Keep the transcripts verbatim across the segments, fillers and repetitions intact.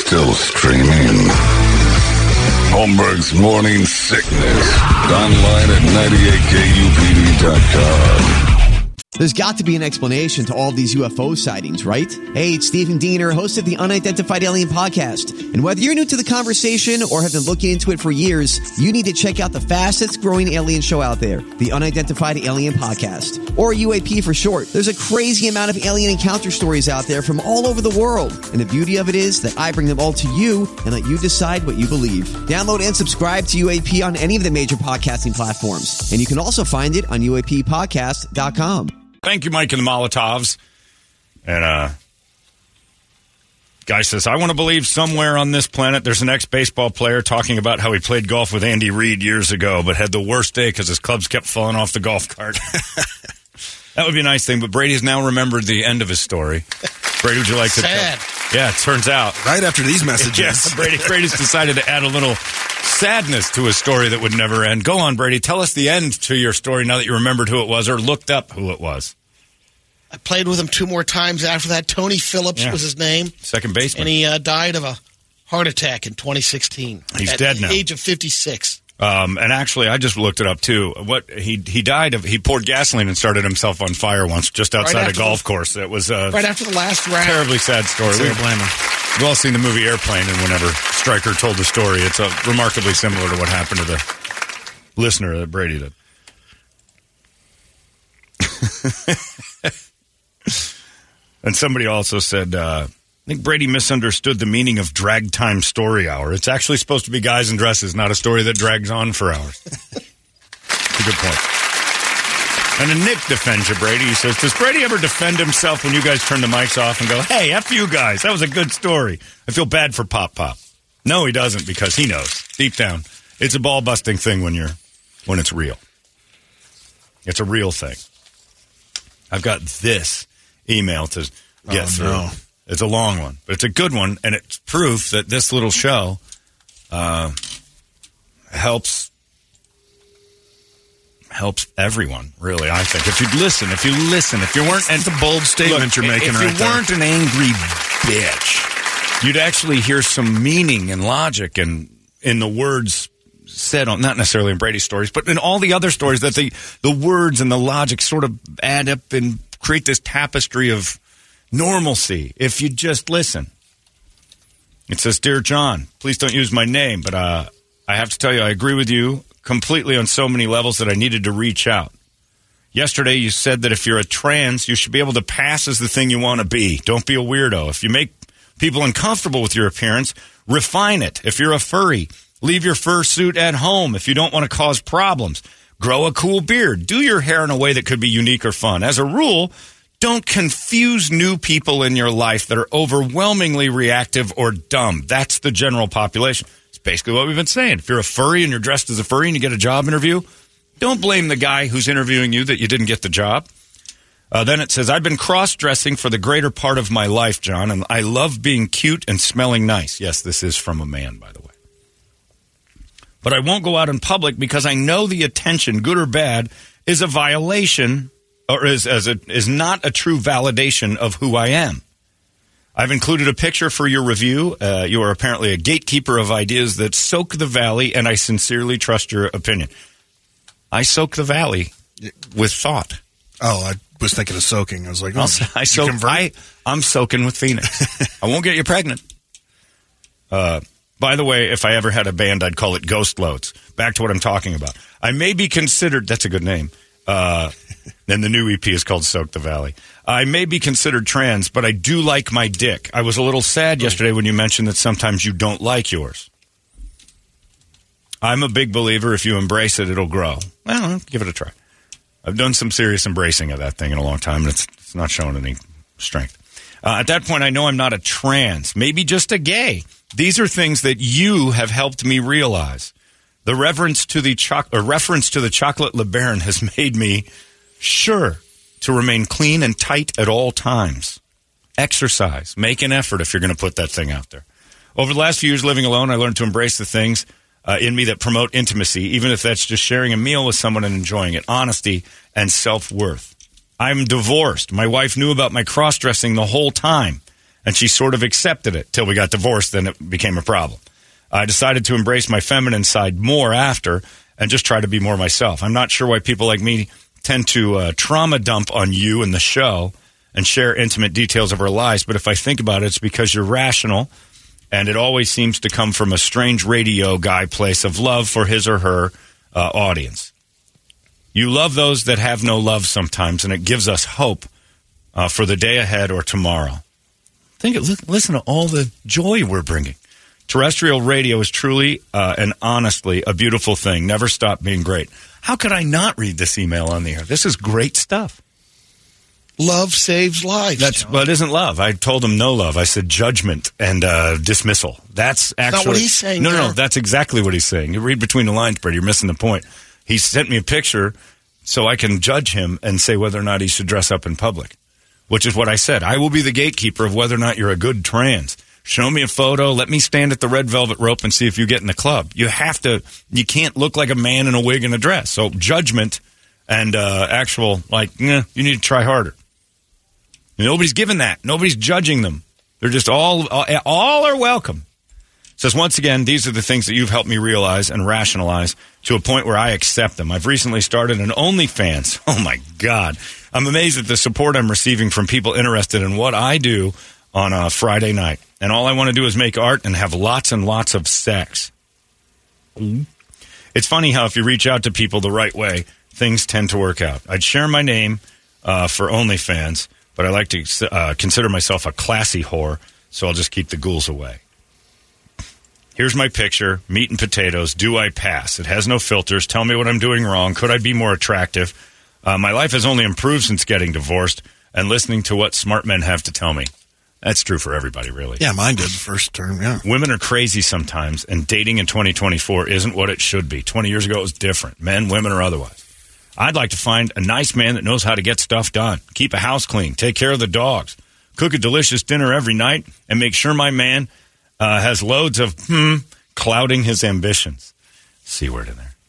still streaming. Holmberg's Morning Sickness. Online at ninety-eight K U P D dot com. There's got to be an explanation to all of these U F O sightings, right? Hey, it's Stephen Diener, host of the Unidentified Alien Podcast. And whether you're new to the conversation or have been looking into it for years, you need to check out the fastest growing alien show out there, the Unidentified Alien Podcast, or U A P for short. There's a crazy amount of alien encounter stories out there from all over the world. And the beauty of it is that I bring them all to you and let you decide what you believe. Download and subscribe to U A P on any of the major podcasting platforms. And you can also find it on U A P podcast dot com. Thank you, Mike and the Molotovs. And uh, guy says, I want to believe somewhere on this planet there's an ex-baseball player talking about how he played golf with Andy Reid years ago, but had the worst day because his clubs kept falling off the golf cart. That would be a nice thing, but Brady's now remembered the end of his story. Brady, would you like to Sad. tell? Yeah, it turns out. Right after these messages. Yeah, Brady, Brady's decided to add a little sadness to a story that would never end. Go on, Brady. Tell us the end to your story now that you remembered who it was or looked up who it was. I played with him two more times after that. Tony Phillips yeah. was his name. Second baseman. And he uh, died of a heart attack in twenty sixteen. He's at dead the now. age of fifty-six. Um, and actually, I just looked it up, too. What he he died of, he poured gasoline and started himself on fire once just outside right a golf the, course. It was a right after the last round. Terribly sad story. We blame him. We've all seen the movie Airplane, and whenever Stryker told the story, it's a, remarkably similar to what happened to the listener that Brady did. And somebody also said, uh, I think Brady misunderstood the meaning of drag time story hour. It's actually supposed to be guys in dresses, not a story that drags on for hours. That's a good point. And then Nick defends you, Brady. He says, does Brady ever defend himself when you guys turn the mics off and go, hey, F you guys, that was a good story. I feel bad for Pop Pop. No, he doesn't, because he knows, deep down, it's a ball-busting thing when you're when it's real. It's a real thing. I've got this email to get oh, through. No. It's a long one, but it's a good one, and it's proof that this little show uh, helps helps everyone, really, I think. If you'd listen, if you listen, if you weren't... It's a bold statement look, you're making if right you there. weren't an angry bitch, you'd actually hear some meaning and logic and in the words said on, not necessarily in Brady's stories, but in all the other stories that the, the words and the logic sort of add up and create this tapestry of normalcy if you just listen. It says, Dear John, please don't use my name, but uh, I have to tell you I agree with you completely on so many levels that I needed to reach out. Yesterday you said that if you're a trans, you should be able to pass as the thing you want to be. Don't be a weirdo. If you make people uncomfortable with your appearance, refine it. If you're a furry, leave your fursuit at home if you don't want to cause problems. Grow a cool beard. Do your hair in a way that could be unique or fun. As a rule, don't confuse new people in your life that are overwhelmingly reactive or dumb. That's the general population. It's basically what we've been saying. If you're a furry and you're dressed as a furry and you get a job interview, don't blame the guy who's interviewing you that you didn't get the job. Uh, then it says, I've been cross-dressing for the greater part of my life, John, and I love being cute and smelling nice. Yes, this is from a man, by the way. But I won't go out in public because I know the attention, good or bad, is a violation or is as a, is not a true validation of who I am. I've included a picture for your review. Uh, you are apparently a gatekeeper of ideas that soak the valley, and I sincerely trust your opinion. I soak the valley with thought. Oh, I was thinking of soaking. I was like, oh, I soak, I, I'm soaking with Phoenix. I won't get you pregnant. Uh, by the way, if I ever had a band, I'd call it Ghost Loads. Back to what I'm talking about. I may be considered, that's a good name. Uh, and the new E P is called Soak the Valley. I may be considered trans, but I do like my dick. I was a little sad yesterday when you mentioned that sometimes you don't like yours. I'm a big believer if you embrace it, it'll grow. Well, give it a try. I've done some serious embracing of that thing in a long time, and it's, it's not showing any strength. Uh, at that point, I know I'm not a trans, maybe just a gay. These are things that you have helped me realize. The reference to the cho- or reference to the chocolate LeBaron has made me sure to remain clean and tight at all times. Exercise. Make an effort if you're going to put that thing out there. Over the last few years living alone, I learned to embrace the things uh, in me that promote intimacy, even if that's just sharing a meal with someone and enjoying it. Honesty and self-worth. I'm divorced. My wife knew about my cross-dressing the whole time. and she sort of accepted it till we got divorced. Then it became a problem. I decided to embrace my feminine side more after and just try to be more myself. I'm not sure why people like me tend to uh, trauma dump on you and the show and share intimate details of our lives, but if I think about it, it's because you're rational, and it always seems to come from a strange radio guy place of love for his or her uh, audience. You love those that have no love sometimes, and it gives us hope uh, for the day ahead or tomorrow. Think, listen to all the joy we're bringing. Terrestrial radio is truly uh, and honestly a beautiful thing. Never stop being great. How could I not read this email on the air? This is great stuff. Love saves lives. That's well, it isn't love. I told him no love. I said judgment and uh, dismissal. That's actually not what he's saying. No, no, there. no. That's exactly what he's saying. You read between the lines, Brady. You're missing the point. He sent me a picture so I can judge him and say whether or not he should dress up in public, which is what I said. I will be the gatekeeper of whether or not you're a good trans. Show me a photo. Let me stand at the red velvet rope and see if you get in the club. You have to. You can't look like a man in a wig and a dress. So judgment and uh, actual like, nah, you need to try harder. Nobody's given that. Nobody's judging them. They're just all all, all are welcome. Says once again, these are the things that you've helped me realize and rationalize to a point where I accept them. I've recently started an OnlyFans. Oh my God, I'm amazed at the support I'm receiving from people interested in what I do on a Friday night. And all I want to do is make art and have lots and lots of sex. It's funny how if you reach out to people the right way, things tend to work out. I'd share my name uh, for OnlyFans, but I like to uh, consider myself a classy whore, so I'll just keep the ghouls away. Here's my picture, meat and potatoes. Do I pass? It has no filters. Tell me what I'm doing wrong. Could I be more attractive? Uh, my life has only improved since getting divorced and listening to what smart men have to tell me. That's true for everybody, really. Yeah, mine did the first term, yeah. Women are crazy sometimes, and dating in twenty twenty-four isn't what it should be. twenty years ago, it was different. Men, women, or otherwise. I'd like to find a nice man that knows how to get stuff done, keep a house clean, take care of the dogs, cook a delicious dinner every night, and make sure my man uh, has loads of hmm clouding his ambitions. C word in there.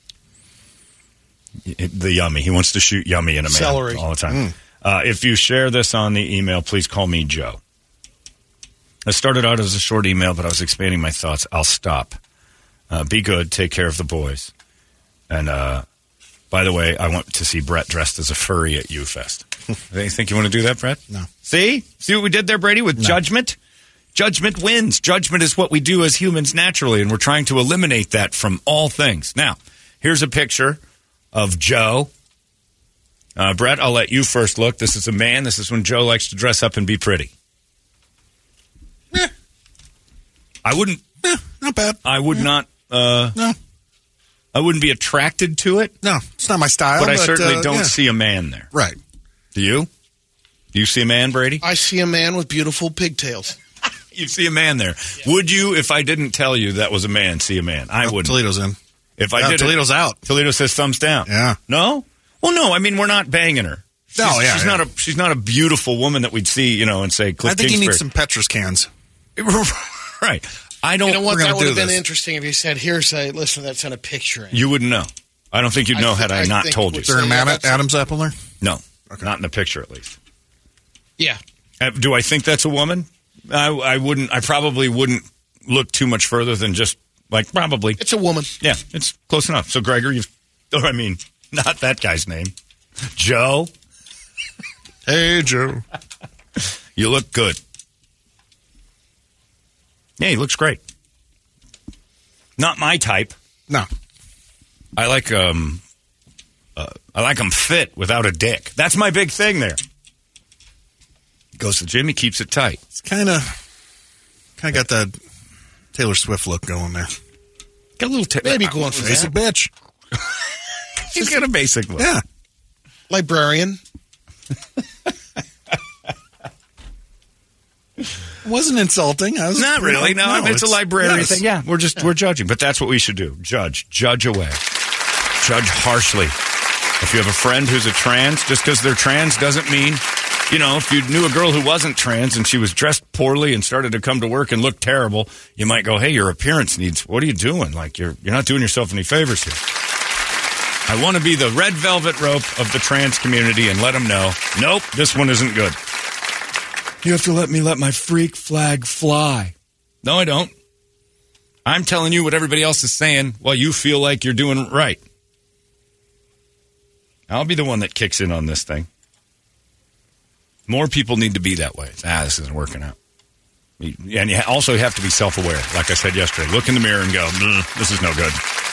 The yummy. He wants to shoot yummy in a man Celery. all the time. Mm. Uh, if you share this on the email, please call me Joe. I started out as a short email, but I was expanding my thoughts. I'll stop. Uh, be good. Take care of the boys. And, uh, by the way, I want to see Brett dressed as a furry at U-Fest. You think you want to do that, Brett? No. See? See what we did there, Brady, with no. judgment? Judgment wins. Judgment is what we do as humans naturally, and we're trying to eliminate that from all things. Now, here's a picture of Joe. Uh, Brett, I'll let you first look. This is a man. This is when Joe likes to dress up and be pretty. Eh. I wouldn't. Eh, not bad. I would yeah. not. Uh, no. I wouldn't be attracted to it. No, it's not my style. But, but I certainly uh, don't yeah. see a man there. Right. Do you? Do you see a man, Brady? I see a man with beautiful pigtails. You see a man there. Yeah. Would you, if I didn't tell you that was a man, see a man? I oh, wouldn't. Toledo's in. If I yeah, did Toledo's it, out. Toledo says thumbs down. Yeah. No? Well, no. I mean, we're not banging her. She's, no, yeah. She's yeah. not a she's not a beautiful woman that we'd see, you know, and say Cliff I think Kingsbury. he needs some Petrus cans. Right. I don't. You know what? We're That would have been this. interesting if you said, "Here's a listen that's in a picture." In. You wouldn't know. I don't think you'd know I had th- I, I not think told it you. would Is there say, an yeah, Adam, that's- Adam's apple there? No. Okay. Not in the picture, at least. Yeah. Uh, do I think that's a woman? I, I wouldn't. I probably wouldn't look too much further than just like probably. It's a woman. Yeah, it's close enough. So Gregor, you've. Or I mean, not that guy's name. Joe. Hey, Joe. You look good. Yeah, he looks great. Not my type. No. I like um, uh, I like him fit without a dick. That's my big thing there. Goes to the gym, he keeps it tight. It's kind of, kind of got that Taylor Swift look going there. Got a little t- Maybe going for Basic that. bitch. He's got a basic look. Yeah. Librarian. Wasn't insulting. I was Not really. No, I mean, it's, a librarian yes. thing. Yeah, we're just we're judging, but that's what we should do. Judge, judge away, judge harshly. If you have a friend who's a trans, just because they're trans doesn't mean, you know, if you knew a girl who wasn't trans and she was dressed poorly and started to come to work and look terrible, you might go, "Hey, your appearance needs. What are you doing? Like you're you're not doing yourself any favors here." I want to be the red velvet rope of the trans community and let them know, nope, this one isn't good. You have to let me let my freak flag fly. No, I don't. I'm telling you what everybody else is saying while you feel like you're doing right. I'll be the one that kicks in on this thing. More people need to be that way. Ah, this isn't working out. And you also have to be self-aware. Like I said yesterday, look in the mirror and go, this is no good.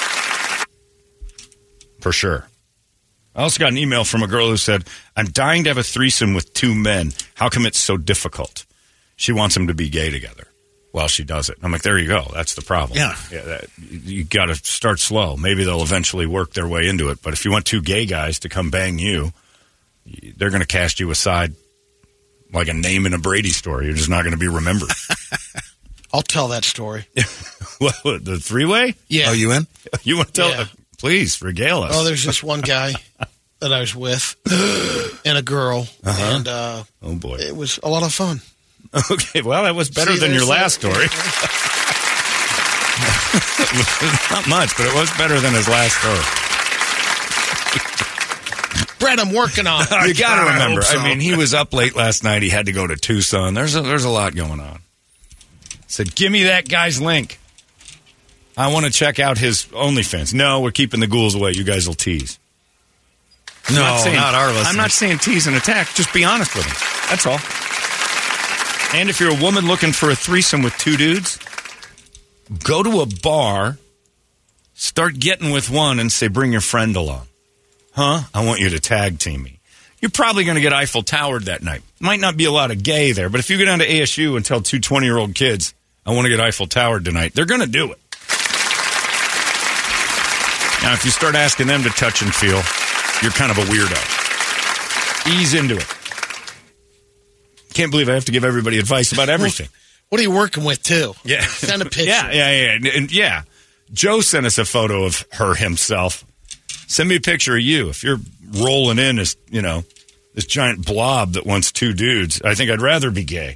For sure. I also got an email from a girl who said, I'm dying to have a threesome with two men. How come it's so difficult? She wants them to be gay together while she does it. I'm like, there you go. That's the problem. Yeah. yeah that, you got to start slow. Maybe they'll eventually work their way into it. But if you want two gay guys to come bang you, they're going to cast you aside like a name in a Brady story. You're just not going to be remembered. I'll tell that story. What, the three-way? Yeah. Oh, you in? You want to tell? Yeah. Please, regale us. Oh, there's this one guy that I was with and a girl. Uh-huh. And uh, oh, boy. It was a lot of fun. Okay, well, that was better See, than your there's last story. Not much, but it was better than his last story. Brett, I'm working on it. You got to I remember. hope so. I mean, he was up late last night. He had to go to Tucson. There's a, there's a lot going on. Said, give me that guy's link. I want to check out his OnlyFans. No, we're keeping the ghouls away. You guys will tease. I'm No, not, saying, not our listeners. I'm not saying tease and attack. Just be honest with them. That's all. And if you're a woman looking for a threesome with two dudes, go to a bar, start getting with one, and say, bring your friend along. Huh? I want you to tag team me. You're probably going to get Eiffel Towered that night. Might not be a lot of gay there, but if you go down to A S U and tell two twenty-year-old kids, I want to get Eiffel Towered tonight, they're going to do it. Now, if you start asking them to touch and feel, you're kind of a weirdo. Ease into it. Can't believe I have to give everybody advice about everything. What are you working with, too? Yeah. Send a picture. Yeah, yeah, yeah. And, and, yeah. Joe sent us a photo of her himself. Send me a picture of you. If you're rolling in as, you know, this giant blob that wants two dudes, I think I'd rather be gay.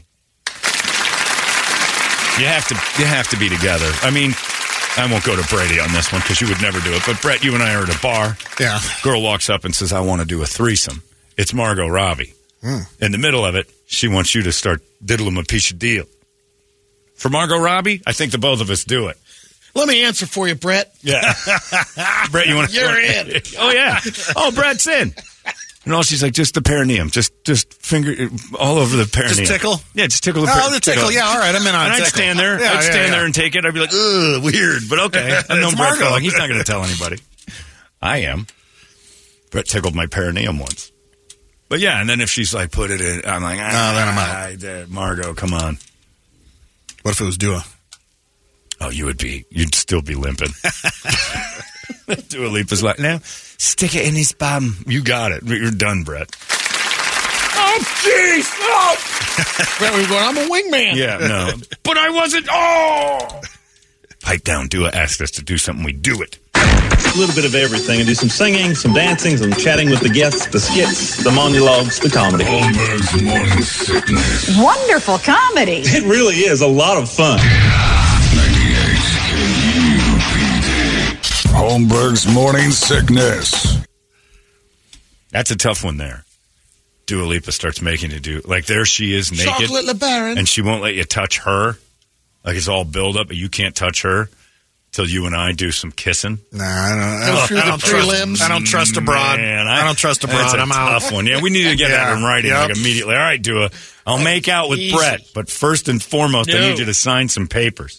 You have to, you have to be together. I mean, I won't go to Brady on this one because you would never do it. But Brett, you and I are at a bar. Yeah. Girl walks up and says, I want to do a threesome. It's Margot Robbie. Mm. In the middle of it, she wants you to start diddling a piece of deal. For Margot Robbie, I think the both of us do it. Let me answer for you, Brett. Yeah. Brett, you want to? You're in. Oh, yeah. Oh, Brett's in. And all she's like, just the perineum. Just just finger all over the perineum. Just tickle? Yeah, just tickle the Oh, perineum. the tickle. Yeah, all right. I'm in on And I'd tickle. stand there. Yeah, I'd yeah, stand yeah. there and take it. I'd be like, ugh, weird. But okay. I've known It's Brett for Margot. long. He's not going to tell anybody. I am. Brett tickled my perineum once. But yeah, and then if she's like, put it in, I'm like, ah, then I'm out. I- Margot, come on. What if it was Dua? Oh, you would be, you'd still be limping. Dua Lipa's like, now, stick it in his bum. You got it. You're done, Brett. Oh, jeez. Oh. Brett, we're going, I'm a wingman. Yeah, no. But I wasn't. Oh. Pipe down. Dua asked us to do something. We do it. A little bit of everything. I do some singing, some dancing, some chatting with the guests, the skits, the monologues, the comedy. Holmberg's Morning Sickness. Wonderful comedy. It really is a lot of fun. ninety-eight K U P D. Holmberg's Morning Sickness. That's a tough one there. Dua Lipa starts making you do, like there she is naked. Chocolate LeBaron. And she won't let you touch her. Like it's all build up, but you can't touch her till you and I do some kissing. Nah, I don't, I Go don't, through I the don't trust. prelims. I don't trust abroad. Man, I, don't trust abroad. That's a I'm out. tough one. Yeah, we need to get that Yeah. in writing Yep. like immediately. All right, Dua, I'll make out with Easy. Brett, but first and foremost, I No. need you to sign some papers.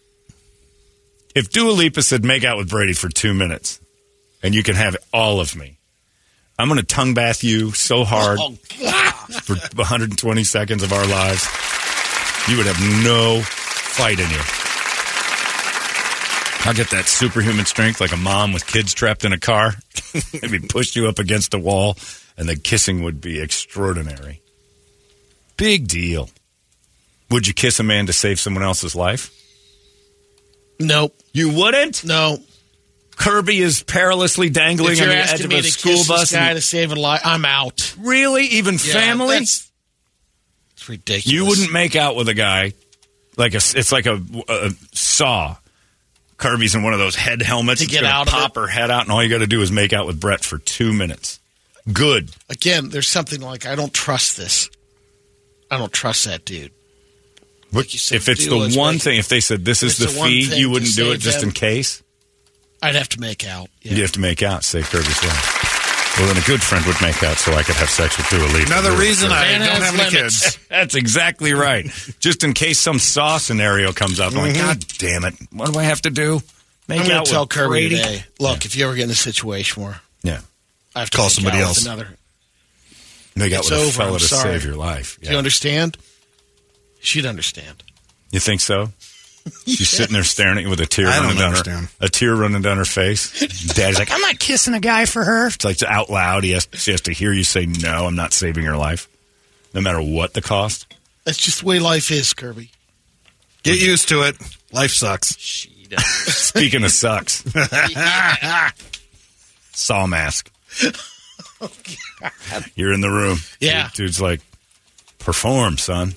If Dua Lipa said make out with Brady for two minutes, and you can have all of me, I'm going to tongue bath you so hard Oh, God. for one hundred twenty seconds of our lives, you would have no fight in you. I'll get that superhuman strength like a mom with kids trapped in a car. Maybe push you up against a wall, and the kissing would be extraordinary. Big deal. Would you kiss a man to save someone else's life? Nope. You wouldn't? No. Kirby is perilously dangling If on you're the edge asking of me a to school kiss bus. this guy and- to save a life, I'm out. Really? Even Yeah, family? that's- It's ridiculous. You wouldn't make out with a guy like a. It's like a, a saw. Kirby's in one of those head helmets. To It's get gonna out of pop it. her head out, and all you got to do is make out with Brett for two minutes. Good. Again, there's something like, I don't trust this. I don't trust that dude. What, Like you said, if it's deal the is one make- thing, if they said this is If the it's the one fee, thing you to wouldn't do it save just them. in case? I'd have to make out. Yeah. You'd have to make out, say Kirby's life. Well, then a good friend would make out so I could have sex with Dua Lipa. Another Really, reason really. I Man don't has have any limits. kids. That's exactly right. Just in case some saw scenario comes up. I'm like, God damn it. What do I have to do? Make I'm going out to tell with Kirby Brady? today, look, if you ever get in a situation where Yeah. I have to Call make somebody out else. with another, Make out It's with a over, fella I'm to sorry. save your life. do Yeah. you understand? She'd understand. You think so? She's sitting there staring at you with a tear I running don't down understand. her a tear running down her face. Dad's like, I'm not kissing a guy for her. It's like out loud. He has, she has to hear you say, no, I'm not saving your life, no matter what the cost. That's just the way life is, Kirby. Get used to it. Life sucks. She does. Speaking of sucks, saw mask. You're in the room. Yeah. Dude- Dude's like, perform, son.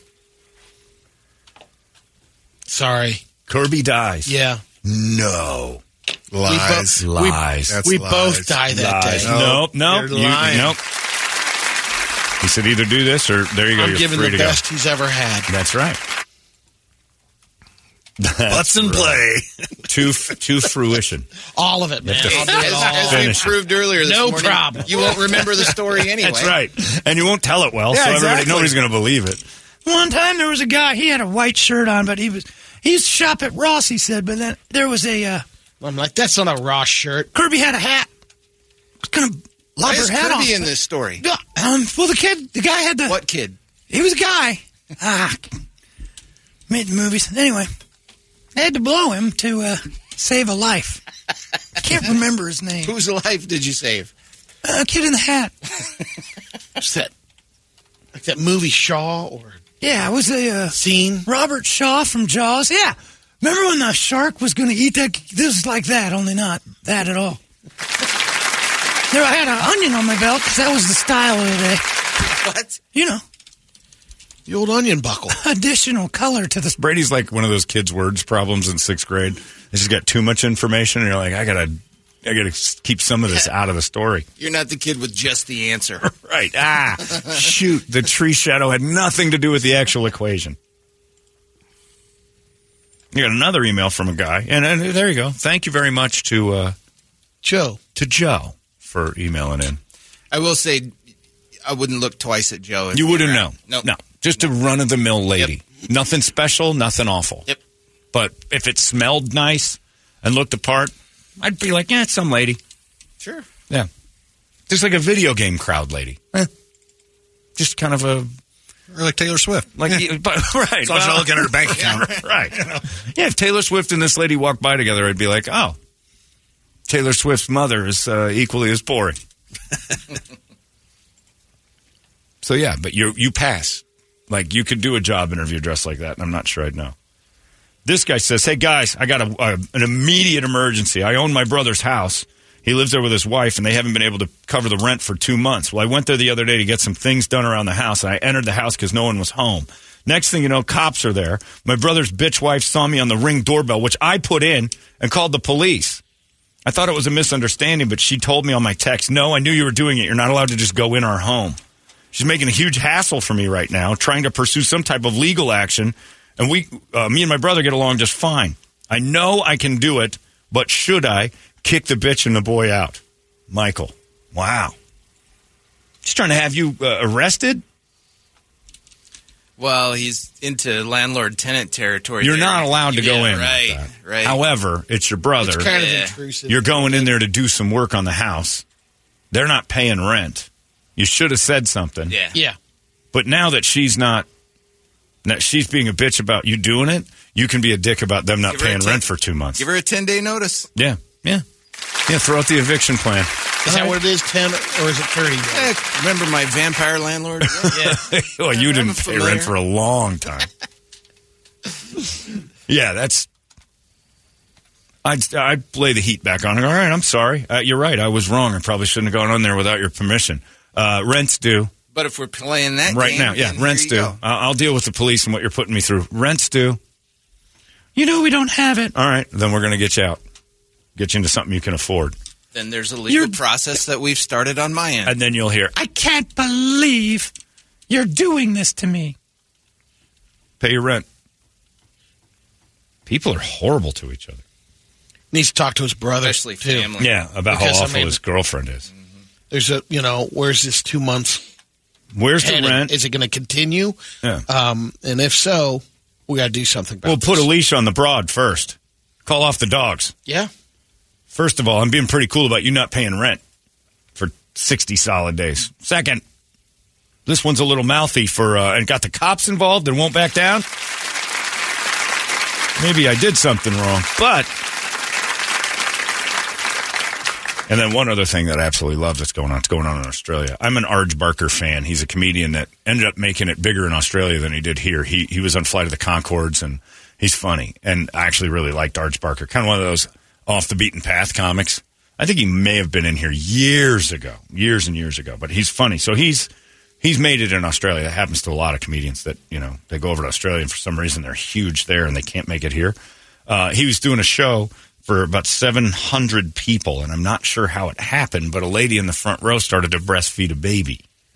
Sorry. Kirby dies. Yeah. No. Lies. Lies. That's we lies. both die that Lies. day. Nope, nope. You're You, lying. nope. He said either do this or there you go. I'm You're giving free the to best he's ever had. go. That's right. Butts and play. to to fruition. All of it, man. have to I'll do it As, all. as we Finish it. proved earlier this No morning, problem. you won't remember the story anyway. That's right. And you won't tell it well, Yeah, so everybody exactly. nobody's going to believe it. One time there was a guy, he had a white shirt on, but he was he used to shop at Ross, he said, but then there was a uh, I'm like, that's not a Ross shirt. Kirby had a hat. Was gonna Why lob is her hat Kirby off. in this story? Yeah, Um, well, the kid, the guy had the. What kid? He was a guy. Ah, made the movies. Anyway, they had to blow him to uh, save a life. I can't remember his name. Whose life did you save? Uh, kid in the hat. What's that? Like that movie Shaw or Yeah, it was a uh, Scene? Robert Shaw from Jaws. Yeah. Remember when the shark was going to eat that? This is like that, only not that at all. There, I had an onion on my belt because that was the style of the day. What? You know, The old onion buckle. additional color to this. Brady's like one of those kids' words problems in sixth grade. They just got too much information, and you're like, I gotta, I gotta keep some of this out of the story. You're not the kid with just the answer. Right? Ah, shoot! The tree shadow had nothing to do with the actual equation. You got another email from a guy, and, and there you go. Thank you very much to uh, Joe. to Joe for emailing in. I will say, I wouldn't look twice at Joe. if You he wouldn't were know. out. Nope. No, just a run of the mill lady. Nothing special, nothing awful. Yep. But if it smelled nice and looked apart, I'd be like, yeah, it's some lady. Sure. Yeah. Just like a video game crowd lady. Eh. Just kind of a, Or like Taylor Swift. like, but, right. As long as you're looking at her bank account. Right. Yeah, if Taylor Swift and this lady walked by together, I'd be like, oh, Taylor Swift's mother is uh, equally as boring. So, yeah, but you you pass. Like, you could do a job interview dressed like that, and I'm not sure I'd know. This guy says, hey, guys, I got a, a, an immediate emergency. I own my brother's house. He lives there with his wife, and they haven't been able to cover the rent for two months. Well, I went there the other day to get some things done around the house, and I entered the house because no one was home. Next thing you know, cops are there. My brother's bitch wife saw me on the Ring doorbell, which I put in, and called the police. I thought it was a misunderstanding, but she told me on my text, no, I knew you were doing it. You're not allowed to just go in our home. She's making a huge hassle for me right now, trying to pursue some type of legal action, and we, uh, me and my brother get along just fine. I know I can do it, but should I kick the bitch and the boy out? Michael. Wow. She's trying to have you uh, arrested? Well, he's into landlord-tenant territory. You're there. not allowed to go Yeah, in. Right, like that. right. However, it's your brother. It's kind Yeah. of intrusive. You're going in there to do some work on the house. They're not paying rent. You should have said something. Yeah. Yeah. But now that she's not, that she's being a bitch about you doing it, you can be a dick about them not Give her a paying ten- rent for two months. Give her a ten-day notice. Yeah, yeah. Yeah, throw out the eviction plan. Is that what it is, ten or is it thirty? Eh, remember my vampire landlord? yeah. Well, you I'm didn't pay familiar. rent for a long time. Yeah, that's... I'd, I'd lay the heat back on her. All right, I'm sorry. Uh, you're right. I was wrong. I probably shouldn't have gone on there without your permission. Uh, rent's due. But if we're playing that Right game, now, yeah, then there rent's you due. go. I'll, I'll deal with the police and what you're putting me through. Rent's due. You know we don't have it. All right, then we're going to get you out. Get you into something you can afford. Then there's a legal You're- process that we've started on my end. And then you'll hear, I can't believe you're doing this to me. Pay your rent. People are horrible to each other. Needs to talk to his brother, Especially too. family. Yeah, about Because, how I awful mean- his girlfriend is. There's a, you know, where's this two months? Where's the headed? rent? Is it going to continue? Yeah. Um, and if so, we got to do something about We'll put a this. leash on the broad first. Call off the dogs. Yeah. First of all, I'm being pretty cool about you not paying rent for sixty solid days. Second, this one's a little mouthy for uh, and got the cops involved and won't back down. Maybe I did something wrong, but. And then one other thing that I absolutely love that's going on, it's going on in Australia. I'm an Arj Barker fan. He's a comedian that ended up making it bigger in Australia than he did here. He he was on Flight of the Conchords, and he's funny. And I actually really liked Arj Barker. Kind of one of those off-the-beaten-path comics. I think he may have been in here years ago, years and years ago. But he's funny. So he's he's made it in Australia. That happens to a lot of comedians that, you know, they go over to Australia, and for some reason they're huge there, and they can't make it here. Uh, he was doing a show for about seven hundred people, and I'm not sure how it happened, but a lady in the front row started to breastfeed a baby.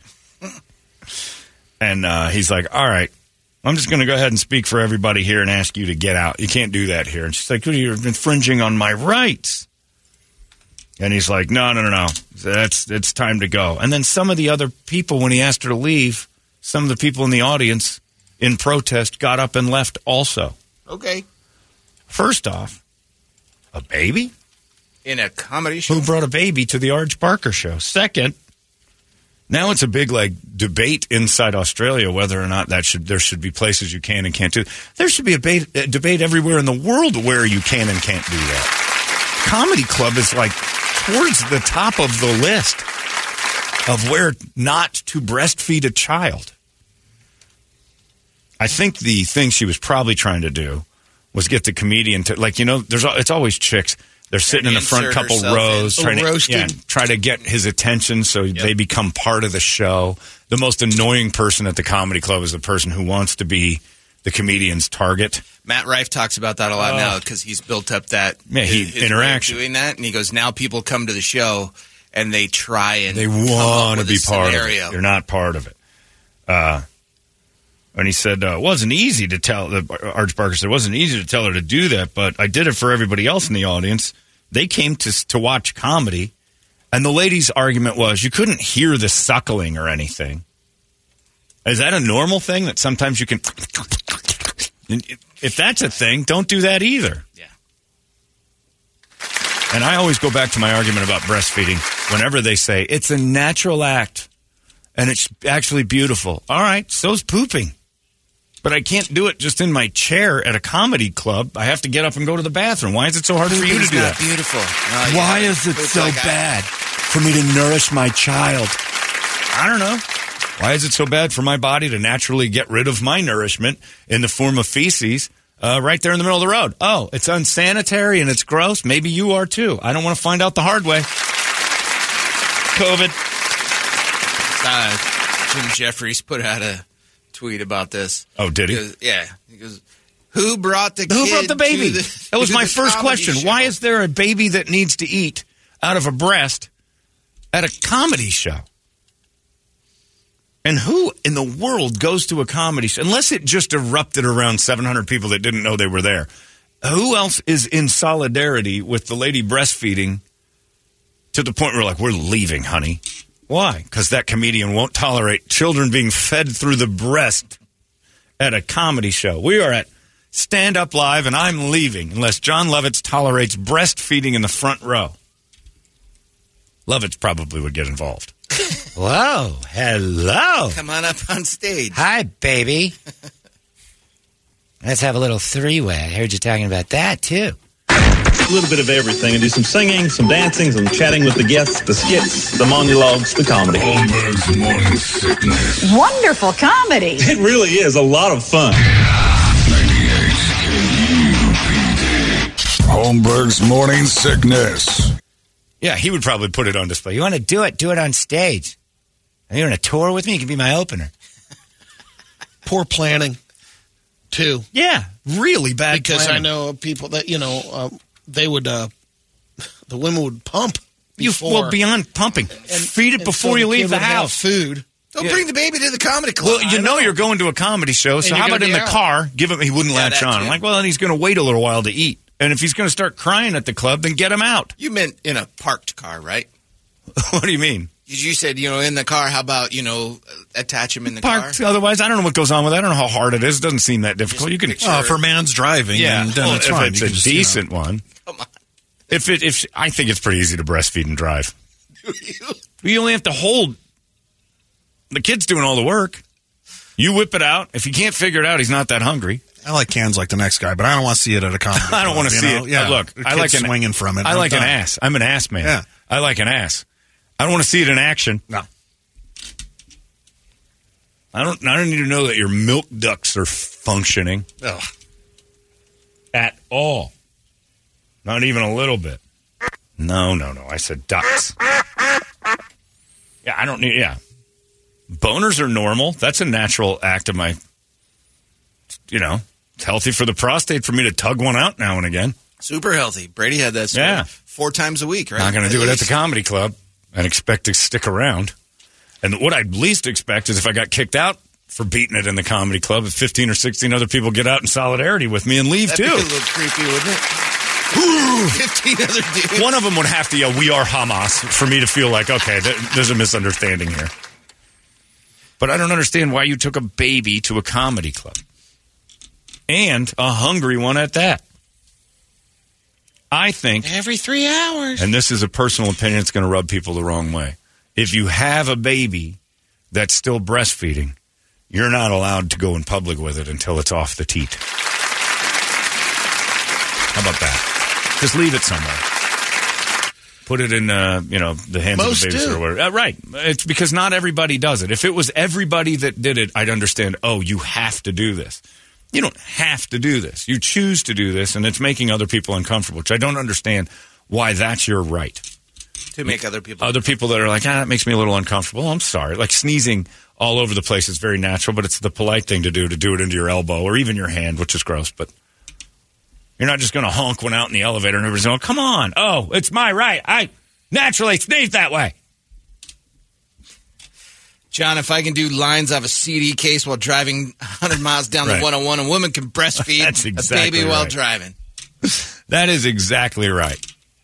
And uh, he's like, all right, I'm just going to go ahead and speak for everybody here and ask you to get out. You can't do that here. And she's like, you're infringing on my rights. And he's like, no, no, no, no. That's, it's time to go. And then some of the other people, when he asked her to leave, some of the people in the audience in protest got up and left also. Okay. First off, a baby? In a comedy show? Who brought a baby to the Arj Barker show? Second, now it's a big like debate inside Australia whether or not that should there should be places you can and can't do. There should be a, ba- a debate everywhere in the world where you can and can't do that. Comedy Club is like towards the top of the list of where not to breastfeed a child. I think the thing she was probably trying to do was get the comedian to, like, you know, there's it's always chicks. They're sitting in the front Insert couple herself rows in. trying to Roasted. yeah, try to get his attention so they become part of the show. The most annoying person at the comedy club is the person who wants to be the comedian's target. Matt Rife talks about that a lot Oh. now because he's built up that Yeah, he- his, his way of interaction. doing that, and he goes, now people come to the show and they try and They come up want to with be a part scenario. of it. You're not part of it. Uh, and he said, uh, it wasn't easy to tell, uh, Arj Barker said, it wasn't easy to tell her to do that, but I did it for everybody else in the audience. They came to to watch comedy, and the lady's argument was, you couldn't hear the suckling or anything. Is that a normal thing that sometimes you can... If that's a thing, don't do that either. Yeah. And I always go back to my argument about breastfeeding whenever they say it's a natural act and it's actually beautiful. All right, so's pooping. But I can't do it just in my chair at a comedy club. I have to get up and go to the bathroom. Why is it so hard for you to Pooping's do not that? beautiful. No, Why yeah, is it poop so like I- bad for me to nourish my child? I don't know. Why is it so bad for my body to naturally get rid of my nourishment in the form of feces uh, right there in the middle of the road? Oh, it's unsanitary and it's gross. Maybe you are too. I don't want to find out the hard way. COVID. Uh, Jim Jeffries put out a tweet about this. Oh, did he? He goes, yeah. He goes, who brought the Who kid brought the baby? to the, That was to my the first comedy question. show? Why is there a baby that needs to eat out of a breast at a comedy show? And who in the world goes to a comedy show? Unless it just erupted around seven hundred people that didn't know they were there. Who else is in solidarity with the lady breastfeeding to the point where, like, we're leaving, honey? Why? Because that comedian won't tolerate children being fed through the breast at a comedy show. We are at Stand Up Live, and I'm leaving unless John Lovitz tolerates breastfeeding in the front row. Lovitz probably would get involved. Whoa, hello. Come on up on stage. Hi, baby. Let's have a little three-way. I heard you talking about that, too. A little bit of everything. I do some singing, some dancing, some chatting with the guests, the skits, the monologues, the comedy. Holmberg's Morning Sickness. Wonderful comedy. It really is a lot of fun. ninety-eight K U P D. Holmberg's Morning Sickness. Yeah, he would probably put it on display. You want to do it? Do it on stage. Are you on a tour with me? You can be my opener. Poor planning, too. Yeah, really bad Because planning. I know people that, you know, um, they would, uh, the women would pump You before. well beyond pumping. and- Feed it and before so you the leave kid the would have house. food. Don't Yeah. bring the baby to the comedy club. Well, you know, you're going to a comedy show, so And how you're about gonna in be the out. car? Give him. He wouldn't Yeah, latch that on. too. I'm like, well, then he's going to wait a little while to eat. And if he's going to start crying at the club, then get him out. You meant in a parked car, right? What do you mean? You said, you know, in the car. How about, you know, attach him in the Parked. car? Otherwise, I don't know what goes on with that. I don't know how hard it is. It doesn't seem that difficult. You can. picture- Oh, for man's driving. Yeah, and then well, it's if fine. it's You a can just, you know. decent one. Come on. If it, if I think it's pretty easy to breastfeed and drive. You only have to hold. The kid's doing all the work. You whip it out. If he can't figure it out, he's not that hungry. I like cans like the next guy, but I don't want to see it at a comedy. I don't club, want to you see know? it. Yeah, Uh, look, the I kid's like an, swinging from it. I I'm like an done. ass. I'm an ass man. Yeah. I like an ass. I don't want to see it in action. No. I don't. I don't need to know that your milk ducts are functioning Ugh. at all. Not even a little bit. No, no, no. I said ducts. Yeah, I don't need. Yeah, boners are normal. That's a natural act of my. You know, it's healthy for the prostate for me to tug one out now and again. Super healthy. Brady had that story Yeah. four times a week, right? Not going to do it at the least. comedy club and expect to stick around. And what I'd least expect is if I got kicked out for beating it in the comedy club, if fifteen or sixteen other people get out in solidarity with me and leave That'd too. be a little creepy, wouldn't it? fifteen other dudes. One of them would have to yell, "We are Hamas," for me to feel like, okay, th- there's a misunderstanding here. But I don't understand why you took a baby to a comedy club. And a hungry one at that. I think, Every three hours. and this is a personal opinion, it's going to rub people the wrong way. If you have a baby that's still breastfeeding, you're not allowed to go in public with it until it's off the teat. How about that? Just leave it somewhere. Put it in, uh, you know, the hands Most of the babysitter do. or whatever. Uh, right. It's because not everybody does it. If it was everybody that did it, I'd understand, oh, you have to do this. You don't have to do this. You choose to do this, and it's making other people uncomfortable, which I don't understand why that's your right. To make other people. Other people that are like, ah, that makes me a little uncomfortable. I'm sorry. Like sneezing all over the place is very natural, but it's the polite thing to do, to do it into your elbow or even your hand, which is gross. But you're not just going to honk one out in the elevator and everybody's going, come on. Oh, it's my right. I naturally sneeze that way. John, if I can do lines off a C D case while driving one hundred miles down Right. the one oh one, a woman can breastfeed That's exactly a baby while right. driving. That is exactly right.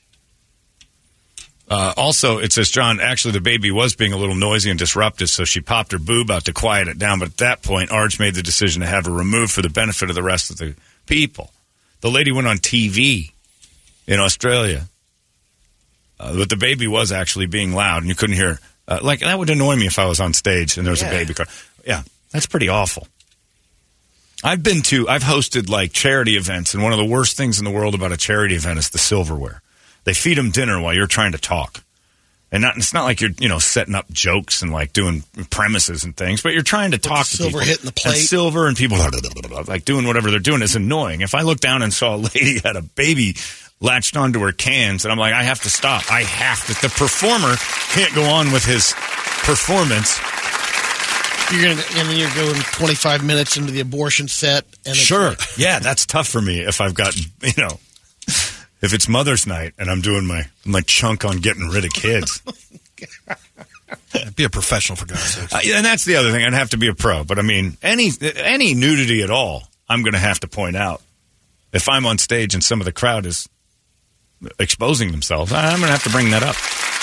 Uh, also, it says, John, actually the baby was being a little noisy and disruptive, so she popped her boob out to quiet it down. But at that point, Arch made the decision to have her removed for the benefit of the rest of the people. The lady went on T V in Australia, uh, but the baby was actually being loud, and you couldn't hear. Uh, like, that would annoy me if I was on stage and there was Yeah. a baby crying. Yeah, that's pretty awful. I've been to, I've hosted like charity events, and one of the worst things in the world about a charity event is the silverware. They feed them dinner while you're trying to talk. And not, it's not like you're, you know, setting up jokes and like doing premises and things, but you're trying to talk to silver people. hitting the plate. And silver and people like doing whatever they're doing is annoying. If I look down and saw a lady had a baby latched onto her cans, and I'm like, I have to stop. I have to. The performer can't go on with his performance. You're gonna, and then you're going twenty-five minutes into the abortion set. And it's Sure. like, Yeah, that's tough for me if I've got, you know, if it's Mother's Night and I'm doing my my chunk on getting rid of kids. Be a professional, for God's sake. Uh, and that's the other thing. I'd have to be a pro. But, I mean, any any nudity at all, I'm going to have to point out. If I'm on stage and some of the crowd is exposing themselves, I'm going to have to bring that up.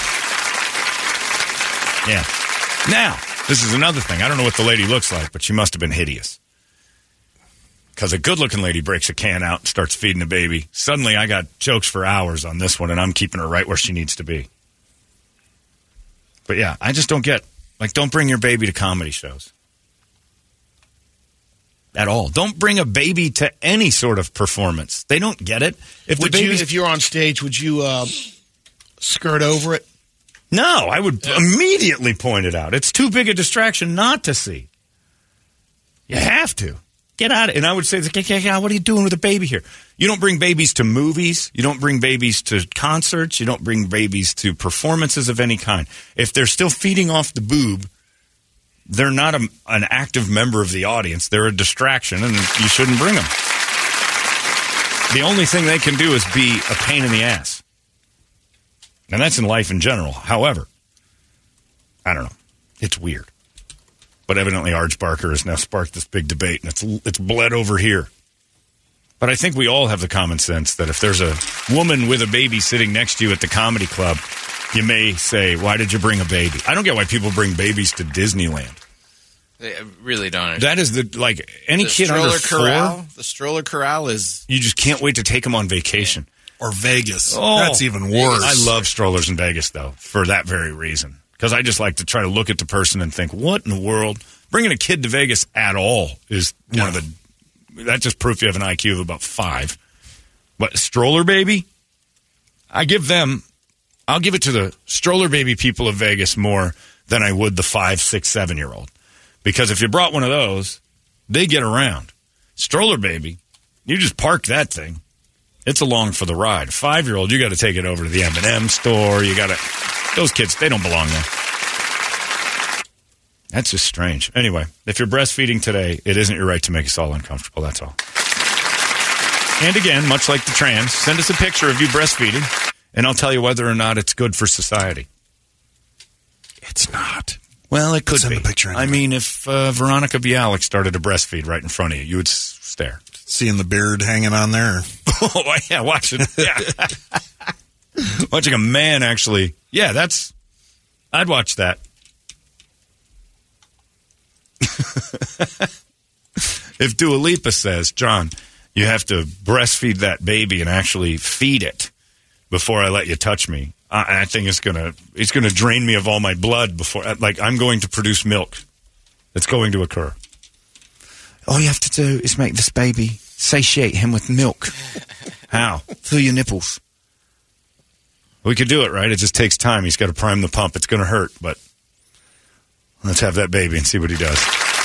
Yeah. Now, this is another thing. I don't know what the lady looks like, but she must have been hideous. Because a good-looking lady breaks a can out and starts feeding a baby. Suddenly, I got jokes for hours on this one, and I'm keeping her right where she needs to be. But, yeah, I just don't get, like, don't bring your baby to comedy shows. At all. Don't bring a baby to any sort of performance. They don't get it. If the would you, baby's if you're on stage, would you uh, skirt over it? No, I would immediately point it out. It's too big a distraction not to see. You have to. Get out of it. And I would say, what are you doing with a baby here? You don't bring babies to movies. You don't bring babies to concerts. You don't bring babies to performances of any kind. If they're still feeding off the boob, they're not a, an active member of the audience. They're a distraction, and you shouldn't bring them. The only thing they can do is be a pain in the ass. And that's in life in general. However, I don't know. It's weird. But evidently Arch Barker has now sparked this big debate, and it's it's bled over here. But I think we all have the common sense that if there's a woman with a baby sitting next to you at the comedy club, you may say, why did you bring a baby? I don't get why people bring babies to Disneyland. They really don't understand. That is the, like, any the kid under four. Corral, the stroller corral is... You just can't wait to take them on vacation. Or Vegas. Oh, that's even worse. I love strollers in Vegas, though, for that very reason. Because I just like to try to look at the person and think, what in the world? Bringing a kid to Vegas at all is one of the... That just proves you have an I Q of about five. But stroller baby? I give them... I'll give it to the stroller baby people of Vegas more than I would the five, six, seven-year-old. Because if you brought one of those, they get around. Stroller baby, you just park that thing. It's along for the ride. A five-year-old, you got to take it over to the M and M store. You got to... Those kids, they don't belong there. That's just strange. Anyway, if you're breastfeeding today, it isn't your right to make us all uncomfortable. That's all. And again, much like the trans, send us a picture of you breastfeeding, and I'll tell you whether or not it's good for society. It's not. Well, it could Send be. the picture anyway. I mean, if uh, Veronica Bialik started to breastfeed right in front of you, you would s- stare. Seeing the beard hanging on there. Oh, yeah, watch it. Yeah. Watching a man actually. Yeah, that's... I'd watch that. If Dua Lipa says, John, you have to breastfeed that baby and actually feed it before I let you touch me, I, I think it's gonna it's gonna drain me of all my blood before. Like I'm going to produce milk. It's going to occur. All you have to do is make this baby satiate him with milk. How? Through your nipples. We could do it, right? It just takes time. He's got to prime the pump. It's going to hurt, but let's have that baby and see what he does.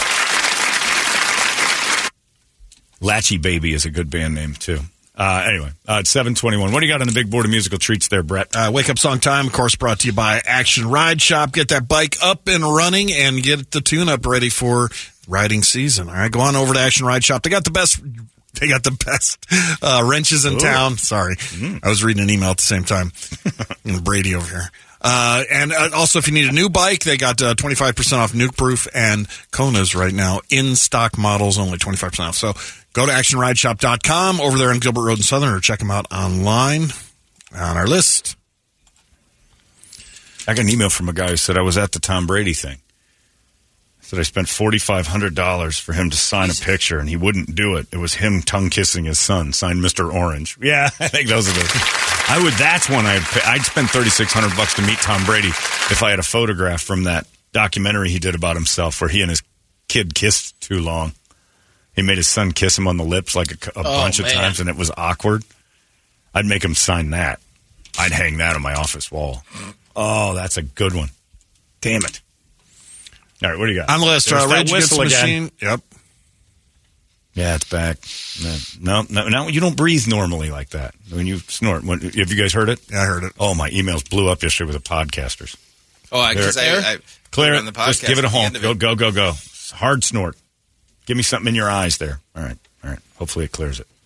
Latchy Baby is a good band name, too. Uh, anyway, uh, it's seven twenty-one. What do you got on the big board of musical treats there, Brett? Uh, Wake Up Song Time, of course, brought to you by Action Ride Shop. Get that bike up and running and get the tune-up ready for riding season. All right, go on over to Action Ride Shop. They got the best... They got the best uh, wrenches in Ooh. town. Sorry. Mm. I was reading an email at the same time. Brady over here. Uh, and uh, also, if you need a new bike, they got uh, twenty-five percent off Nuke Proof and Kona's right now. In-stock models, only twenty-five percent off. So go to action ride shop dot com over there on Gilbert Road in Southern, or check them out online on our list. I got an email from a guy who said I was at the Tom Brady thing. Said I spent forty-five hundred dollars for him to sign a picture, and he wouldn't do it. It was him tongue-kissing his son, signed Mister Orange. Yeah, I think those are the... I would. That's one I'd pay. I'd spend thirty-six hundred bucks to meet Tom Brady if I had a photograph from that documentary he did about himself where he and his kid kissed too long. He made his son kiss him on the lips like a, a oh, bunch man. of times, and it was awkward. I'd make him sign that. I'd hang that on my office wall. Oh, that's a good one. Damn it. All right, what do you got? On the list, uh, Rage Against the Machine. Yep. Yeah, it's back. No, no, no, you don't breathe normally like that when you snort. When, have you guys heard it? Yeah, I heard it. Oh, my emails blew up yesterday with the podcasters. Oh, because I, I, I clear on the it. podcast. Just give it a honk. Go, it. go, go, go. Hard snort. Give me something in your eyes there. All right, all right. Hopefully it clears it.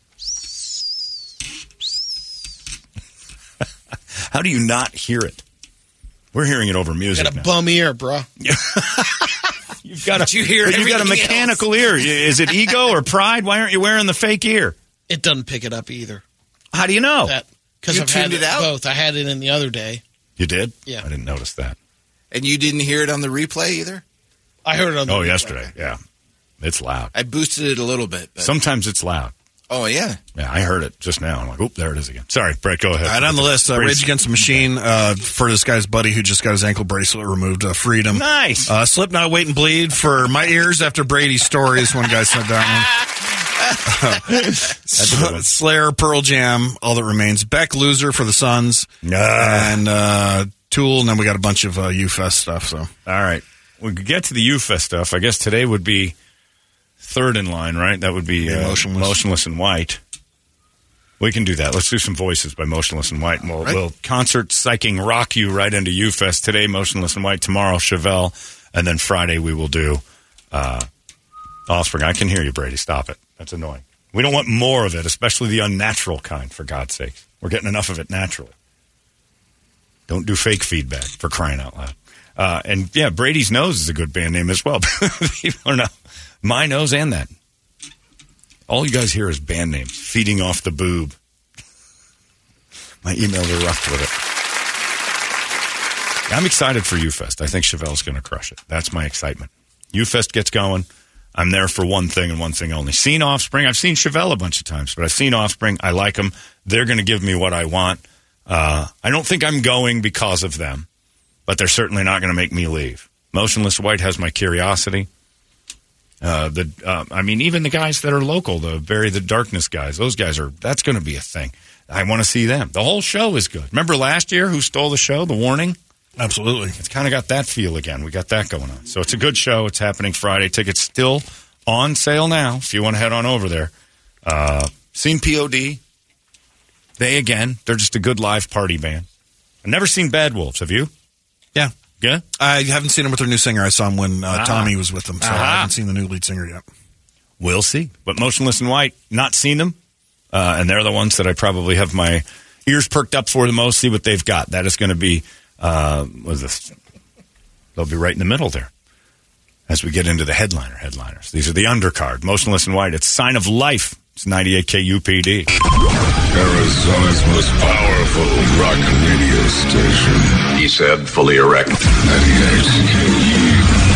How do you not hear it? We're hearing it over music. You got a now. bum ear, bro. You've got a, you hear you got a mechanical else? ear. Is it ego or pride? Why aren't you wearing the fake ear? It doesn't pick it up either. How do you know? Because You I've had tuned it it out? both. I had it in the other day. You did? Yeah. I didn't notice that. And you didn't hear it on the replay either? I heard it on the Oh, replay. yesterday. Yeah. It's loud. I boosted it a little bit. But... Sometimes it's loud. Oh, yeah. Yeah, I heard it just now. I'm like, oop, there it is again. Sorry, Brett, go ahead. All right, on the list, uh, Rage Against the Machine uh, for this guy's buddy who just got his ankle bracelet removed, uh, Freedom. Nice. Uh, Slipknot, Wait and Bleed for my ears after Brady's story. This one guy said that one. uh, Slayer, Pearl Jam, All That Remains. Beck, Loser for the Suns. Nah. And uh, Tool, and then we got a bunch of uh, U-Fest stuff. So, all right. We could get to the U-Fest stuff. I guess today would be third in line, right? That would be uh, Motionless. Motionless in White. We can do that. Let's do some voices by Motionless in White. And we'll, right. we'll concert psyching rock you right into U-Fest. Today, Motionless in White. Tomorrow, Chevelle. And then Friday, we will do uh, Offspring. I can hear you, Brady. Stop it. That's annoying. We don't want more of it, especially the unnatural kind, for God's sake. We're getting enough of it naturally. Don't do fake feedback, for crying out loud. Uh, and yeah, Brady's Nose is a good band name as well. People are not My Nose and that. All you guys hear is band names. Feeding off the boob. My emails are rough with it. I'm excited for U-Fest. I think Chevelle's going to crush it. That's my excitement. U-Fest gets going. I'm there for one thing and one thing only. Seen Offspring. I've seen Chevelle a bunch of times, but I've seen Offspring. I like them. They're going to give me what I want. Uh, I don't think I'm going because of them, but they're certainly not going to make me leave. Motionless White has my curiosity. Uh, the uh, I mean, even the guys that are local, the Bury the Darkness guys, those guys are, that's going to be a thing. I want to see them. The whole show is good. Remember last year who stole the show, The Warning? Absolutely. It's kind of got that feel again. We got that going on. So it's a good show. It's happening Friday. Tickets still on sale now if you want to head on over there. Uh, seen P O D. They, again, they're just a good live party band. I've never seen Bad Wolves. Have you? Yeah. Yeah? I haven't seen them with their new singer. I saw them when uh, Ah. Tommy was with them, so Ah. I haven't seen the new lead singer yet. We'll see. But Motionless in White, not seen them. Uh, and they're the ones that I probably have my ears perked up for the most. See what they've got. That is going to be, uh, what is this? They'll be right in the middle there as we get into the headliner headliners. These are the undercard. Motionless in White. It's Sign of Life. It's ninety-eight K U P D. Arizona's most powerful rock radio station. He said, fully erect. ninety-eight K U P D.